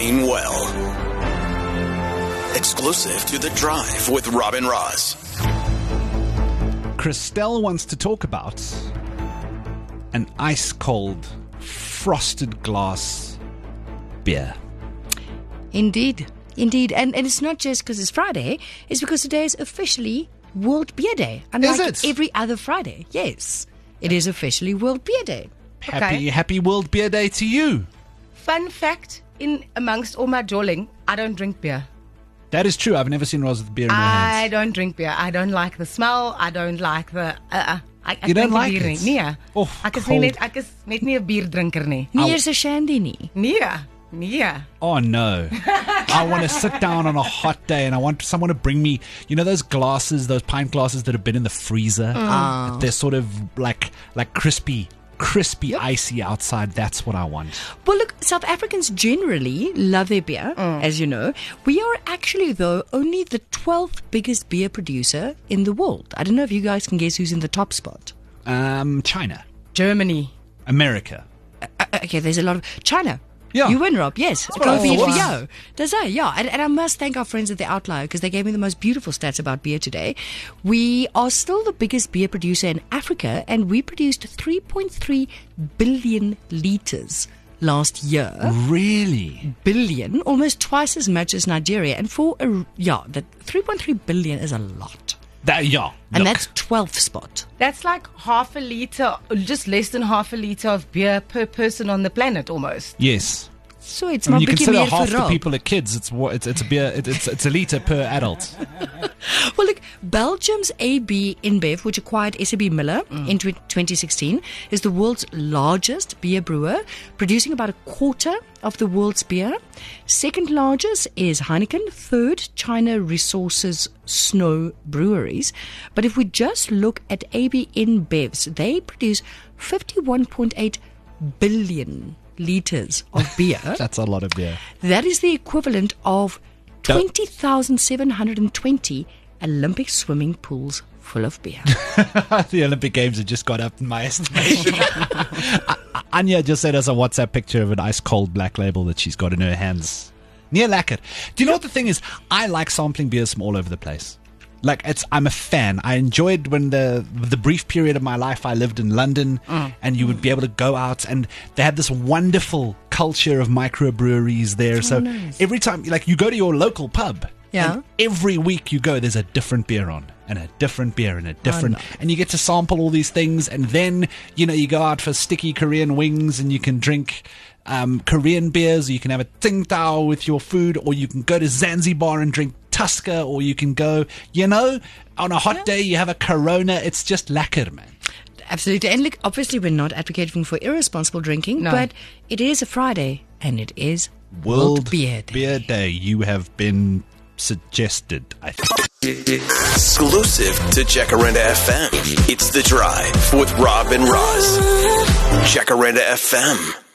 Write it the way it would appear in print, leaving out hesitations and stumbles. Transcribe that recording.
Wayne Well. Exclusive to The Drive with Robin Ross. Christelle wants to talk about an ice-cold, frosted glass beer. Indeed. And it's not just because it's Friday, it's because today is officially World Beer Day. Unlike Is it? every other Friday. Yes, it is officially World Beer Day. Happy World Beer Day to you. Fun fact, in amongst all my jolling, I don't drink beer. That is true. I've never seen Roz with beer in her I hands. don't drink beer. I don't like the smell. I don't like the... You don't like bier it? nie. Nee. Oh, Ek is cold. net nie 'n bierdrinker nie. Nie eers 'n shandy nie. Nee. Oh no. I want to sit down on a hot day and I want someone to bring me, you know those glasses, those pint glasses that have been in the freezer? They're sort of like crispy, icy outside. That's what I want. Well, look, South Africans generally love their beer, as you know. We are actually, though, only the 12th biggest beer producer in the world. I don't know if you guys can guess who's in the top spot. China. Germany. America. Okay, there's a lot of... China. Yeah. You win, Rob. Yes. what I Go for thought. you. Does I? Yeah. And I must thank our friends at The Outlier because they gave me the most beautiful stats about beer today. We are still the biggest beer producer in Africa and we produced 3.3 billion litres last year. Really? Billion, almost twice as much as Nigeria. And that 3.3 billion is a lot. And that's 12th spot. That's like half a litre, just less than half a litre of beer per person on the planet almost. Yes. So it's When my you bietjie consider meer half vir the Rob. people are kids, it's a beer. It's a liter per adult. Well, look, Belgium's AB InBev, which acquired SAB Miller in 2016, is the world's largest beer brewer, producing about a quarter of the world's beer. Second largest is Heineken. Third, China Resources Snow Breweries. But if we just look at AB InBevs, they produce 51.8 billion litres of beer. That's a lot of beer. That is the equivalent of 20,720 Olympic swimming pools full of beer. The Olympic Games have just got up in my estimation. Anya just sent us a WhatsApp picture of an ice-cold black label that she's got in her hands. Near lacquered. Do you know what the thing is? I like sampling beers from all over the place. I'm a fan. I enjoyed when the brief period of my life I lived in London and you would be able to go out and they had this wonderful culture of microbreweries there. So nice. every time, you go to your local pub, Yeah. and every week you go, there's a different beer on and a different beer and a different, and you get to sample all these things. And then, you go out for sticky Korean wings and you can drink Korean beers, or you can have a Tsingtao with your food, or you can go to Zanzibar and drink Tusker, or you can go, on a hot day you have a Corona. It's just lekker, man. Absolutely. And look, obviously we're not advocating for irresponsible drinking, but it is a Friday and it is World Beer Day. Beer Day. You have been suggested, I think. Exclusive to Jacaranda FM. It's The Drive with Rob and Roz. Jacaranda FM.